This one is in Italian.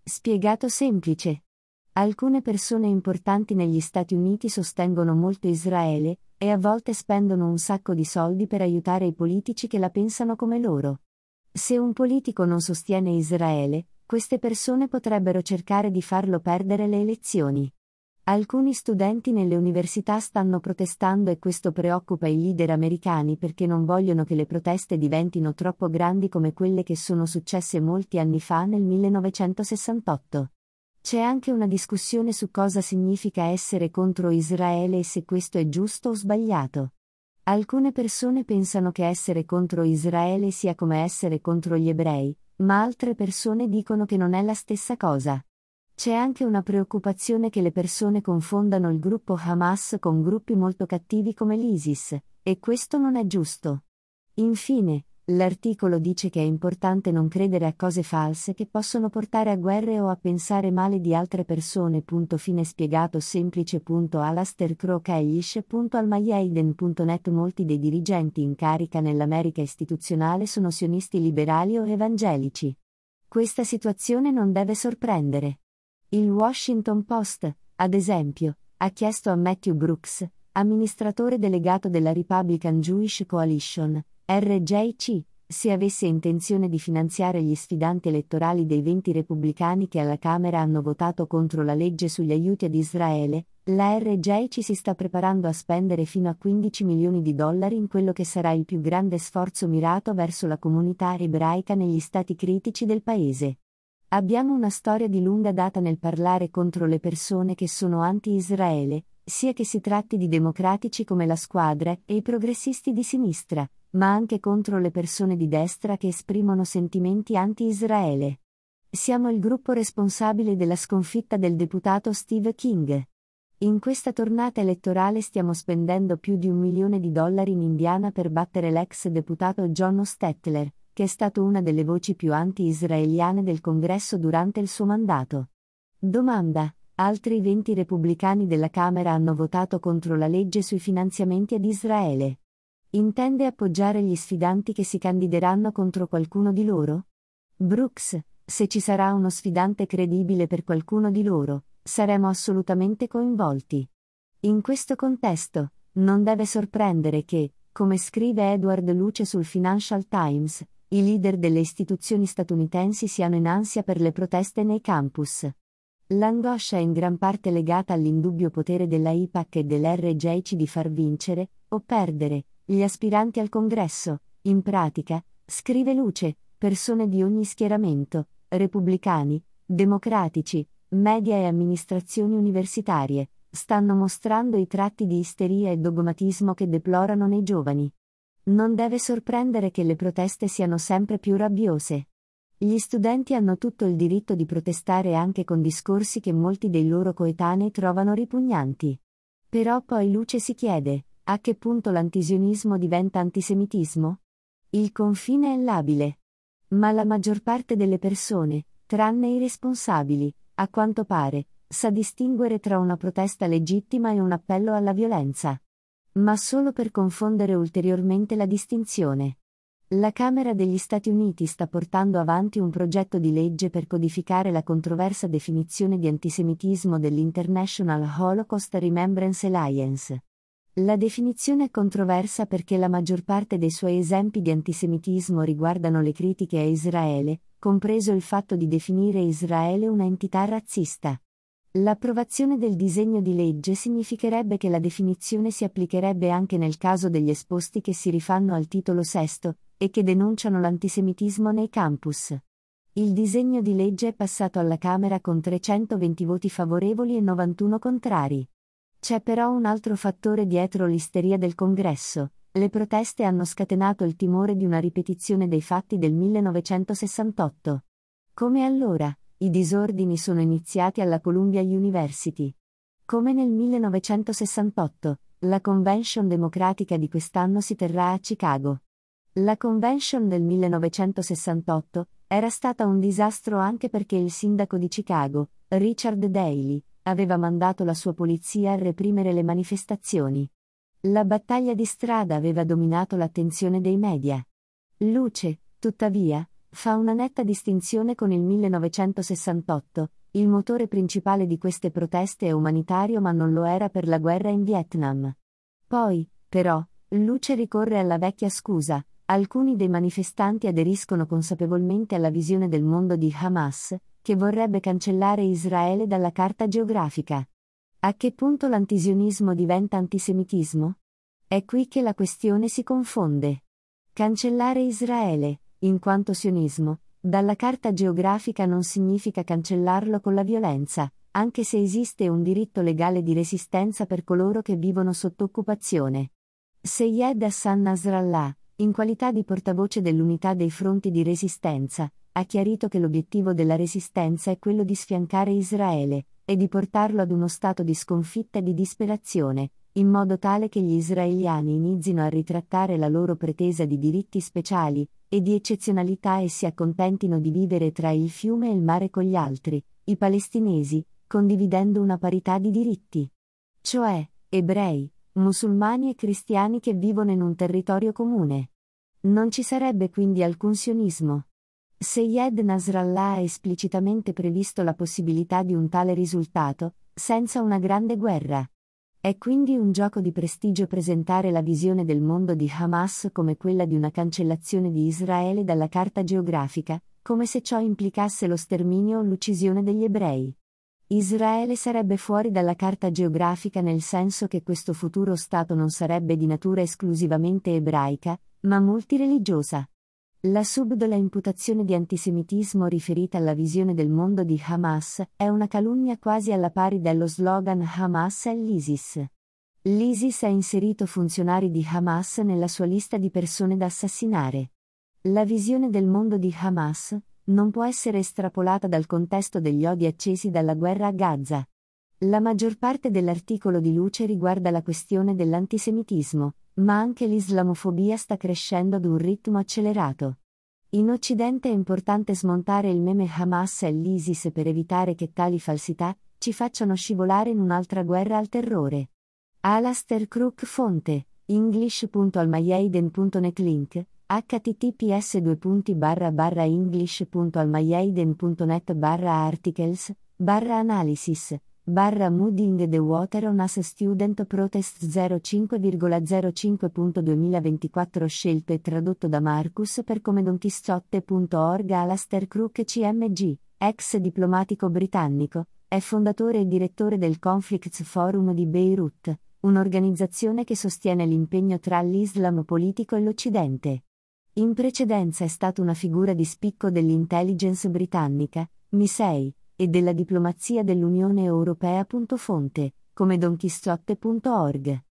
Spiegato semplice. Alcune persone importanti negli Stati Uniti sostengono molto Israele, e a volte spendono un sacco di soldi per aiutare i politici che la pensano come loro. Se un politico non sostiene Israele, queste persone potrebbero cercare di farlo perdere le elezioni. Alcuni studenti nelle università stanno protestando e questo preoccupa i leader americani perché non vogliono che le proteste diventino troppo grandi come quelle che sono successe molti anni fa nel 1968. C'è anche una discussione su cosa significa essere contro Israele e se questo è giusto o sbagliato. Alcune persone pensano che essere contro Israele sia come essere contro gli ebrei, ma altre persone dicono che non è la stessa cosa. C'è anche una preoccupazione che le persone confondano il gruppo Hamas con gruppi molto cattivi come l'ISIS, e questo non è giusto. Infine, l'articolo dice che è importante non credere a cose false che possono portare a guerre o a pensare male di altre persone. Fine spiegato semplice. Alastair Crowell.almayeiden.net. Molti dei dirigenti in carica nell'America istituzionale sono sionisti liberali o evangelici. Questa situazione non deve sorprendere. Il Washington Post, ad esempio, ha chiesto a Matthew Brooks, amministratore delegato della Republican Jewish Coalition, RJC, se avesse intenzione di finanziare gli sfidanti elettorali dei 20 repubblicani che alla Camera hanno votato contro la legge sugli aiuti ad Israele. La RJC si sta preparando a spendere fino a $15 milioni in quello che sarà il più grande sforzo mirato verso la comunità ebraica negli stati critici del paese. Abbiamo una storia di lunga data nel parlare contro le persone che sono anti-Israele, sia che si tratti di democratici come la Squadra e i progressisti di sinistra, ma anche contro le persone di destra che esprimono sentimenti anti-Israele. Siamo il gruppo responsabile della sconfitta del deputato Steve King. In questa tornata elettorale stiamo spendendo più di $1 milione in Indiana per battere l'ex deputato John Stetler, che è stato una delle voci più anti-israeliane del Congresso durante il suo mandato. Domanda: altri 20 repubblicani della Camera hanno votato contro la legge sui finanziamenti ad Israele. Intende appoggiare gli sfidanti che si candideranno contro qualcuno di loro? Brooks: se ci sarà uno sfidante credibile per qualcuno di loro, saremo assolutamente coinvolti. In questo contesto, non deve sorprendere che, come scrive Edward Luce sul Financial Times, i leader delle istituzioni statunitensi siano in ansia per le proteste nei campus. L'angoscia è in gran parte legata all'indubbio potere della AIPAC e dell'RJC di far vincere, o perdere, gli aspiranti al Congresso. In pratica, scrive Luce, persone di ogni schieramento, repubblicani, democratici, media e amministrazioni universitarie, stanno mostrando i tratti di isteria e dogmatismo che deplorano nei giovani. Non deve sorprendere che le proteste siano sempre più rabbiose. Gli studenti hanno tutto il diritto di protestare anche con discorsi che molti dei loro coetanei trovano ripugnanti. Però poi Luce si chiede, a che punto l'antisionismo diventa antisemitismo? Il confine è labile. Ma la maggior parte delle persone, tranne i responsabili, a quanto pare, sa distinguere tra una protesta legittima e un appello alla violenza. Ma solo per confondere ulteriormente la distinzione. La Camera degli Stati Uniti sta portando avanti un progetto di legge per codificare la controversa definizione di antisemitismo dell'International Holocaust Remembrance Alliance. La definizione è controversa perché la maggior parte dei suoi esempi di antisemitismo riguardano le critiche a Israele, compreso il fatto di definire Israele una entità razzista. L'approvazione del disegno di legge significherebbe che la definizione si applicherebbe anche nel caso degli esposti che si rifanno al titolo sesto, e che denunciano l'antisemitismo nei campus. Il disegno di legge è passato alla Camera con 320 voti favorevoli e 91 contrari. C'è però un altro fattore dietro l'isteria del Congresso: le proteste hanno scatenato il timore di una ripetizione dei fatti del 1968. Come allora, i disordini sono iniziati alla Columbia University. Come nel 1968, la Convention democratica di quest'anno si terrà a Chicago. La Convention del 1968 era stata un disastro anche perché il sindaco di Chicago, Richard Daley, aveva mandato la sua polizia a reprimere le manifestazioni. La battaglia di strada aveva dominato l'attenzione dei media. Luce, tuttavia, Fa una netta distinzione con il 1968, il motore principale di queste proteste è umanitario ma non lo era per la guerra in Vietnam. Poi, però, Luce ricorre alla vecchia scusa, alcuni dei manifestanti aderiscono consapevolmente alla visione del mondo di Hamas, che vorrebbe cancellare Israele dalla carta geografica. A che punto l'antisionismo diventa antisemitismo? È qui che la questione si confonde. Cancellare Israele, in quanto sionismo, dalla carta geografica non significa cancellarlo con la violenza, anche se esiste un diritto legale di resistenza per coloro che vivono sotto occupazione. Seyed Hassan Nasrallah, in qualità di portavoce dell'Unità dei Fronti di Resistenza, ha chiarito che l'obiettivo della resistenza è quello di sfiancare Israele, e di portarlo ad uno stato di sconfitta e di disperazione, in modo tale che gli israeliani inizino a ritrattare la loro pretesa di diritti speciali e di eccezionalità e si accontentino di vivere tra il fiume e il mare con gli altri, i palestinesi, condividendo una parità di diritti. Cioè, ebrei, musulmani e cristiani che vivono in un territorio comune. Non ci sarebbe quindi alcun sionismo. Seyed Nasrallah ha esplicitamente previsto la possibilità di un tale risultato, senza una grande guerra. È quindi un gioco di prestigio presentare la visione del mondo di Hamas come quella di una cancellazione di Israele dalla carta geografica, come se ciò implicasse lo sterminio o l'uccisione degli ebrei. Israele sarebbe fuori dalla carta geografica nel senso che questo futuro Stato non sarebbe di natura esclusivamente ebraica, ma multireligiosa. La subdola imputazione di antisemitismo riferita alla visione del mondo di Hamas è una calunnia quasi alla pari dello slogan Hamas è l'ISIS. L'ISIS ha inserito funzionari di Hamas nella sua lista di persone da assassinare. La visione del mondo di Hamas non può essere estrapolata dal contesto degli odi accesi dalla guerra a Gaza. La maggior parte dell'articolo di Luce riguarda la questione dell'antisemitismo, ma anche l'islamofobia sta crescendo ad un ritmo accelerato. In Occidente è importante smontare il meme Hamas e l'ISIS per evitare che tali falsità ci facciano scivolare in un'altra guerra al terrore. Alastair Crooke fonte, english.almayeiden.net link https://english.almayeiden.net/articles/analysis/Moving the Water on as Student Protest 05,05.2024 scelto e tradotto da Marcus per comedonquixote.org. Alastair Crooke CMG, ex diplomatico britannico, è fondatore e direttore del Conflicts Forum di Beirut, un'organizzazione che sostiene l'impegno tra l'Islam politico e l'Occidente. In precedenza è stato una figura di spicco dell'intelligence britannica, MI6, e della diplomazia dell'Unione Europea. Fonte, comedonquixote.org.